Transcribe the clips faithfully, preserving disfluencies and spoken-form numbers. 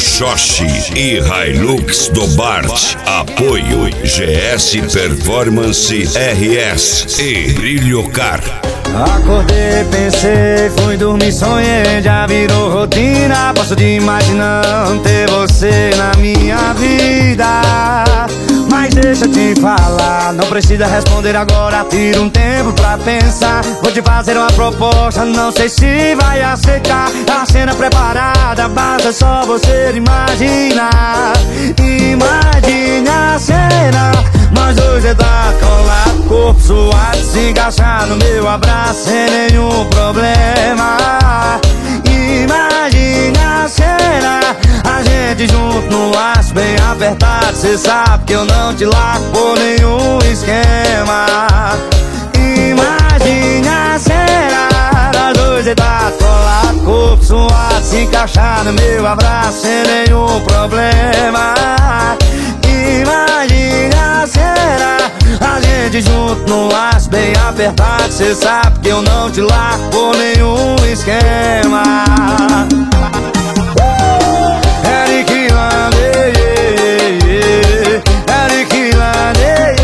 Xoxi e Hilux do Bart. Apoio G S Performance R S e Brilho Car. Acordei, pensei, fui dormir, sonhei, já virou rotina. Passo de imaginando ter você na minha vida. Mas deixa eu te falar, não precisa responder agora, tira um tempo pra pensar. Vou te fazer uma proposta, não sei se vai aceitar. A cena preparada, basta só você imaginar. Imagine a cena, nós dois deitados colados, corpo suado, se encaixar no meu abraço sem nenhum problema. Imagine a cena, a gente junto no laço bem apertado. Cê sabe que eu não te largo por nenhum esquema. Imagine a cena, nós dois deitados colados, corpo suado, se encaixar no meu abraço sem nenhum problema. Imagine a cena, a gente junto no laço bem apertado. Cê sabe que eu não te largo por nenhum esquema. Eric Lande, Eric Lande.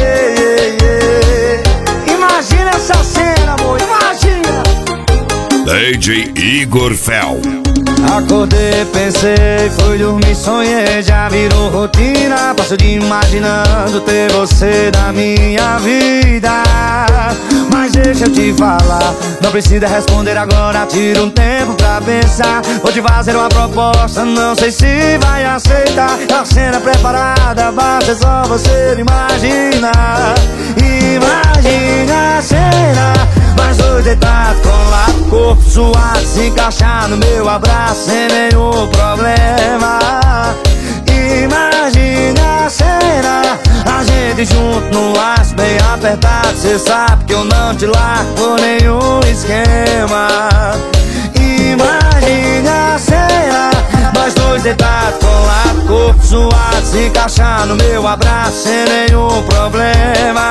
Imagina essa cena, amor, imagina. D J Igor Fel. Acordei, pensei, fui dormir, sonhei, já virou rotina. Passo de imaginando ter você na minha vida. Mas deixa eu te falar, não precisa responder agora, tira um tempo pra pensar. Vou te fazer uma proposta, não sei se vai aceitar. A cena preparada, basta só você imaginar. Imagine a cena, nós dois deitados colados, corpo suado, se encaixar no meu abraço sem nenhum problema. Imagine a cena, a gente junto no laço bem apertado. Cê sabe que eu não te largo por nenhum esquema. Imagine a cena, nós dois deitados colados, corpo suado, se encaixar no meu abraço sem nenhum problema.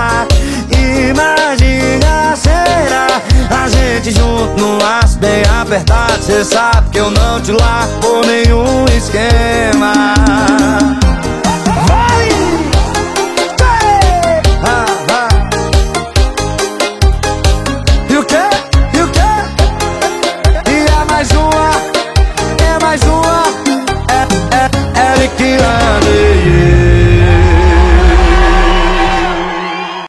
Imagine a cena, a gente junto no laço bem apertado. Cê sabe que eu não te largo por nenhum esquema.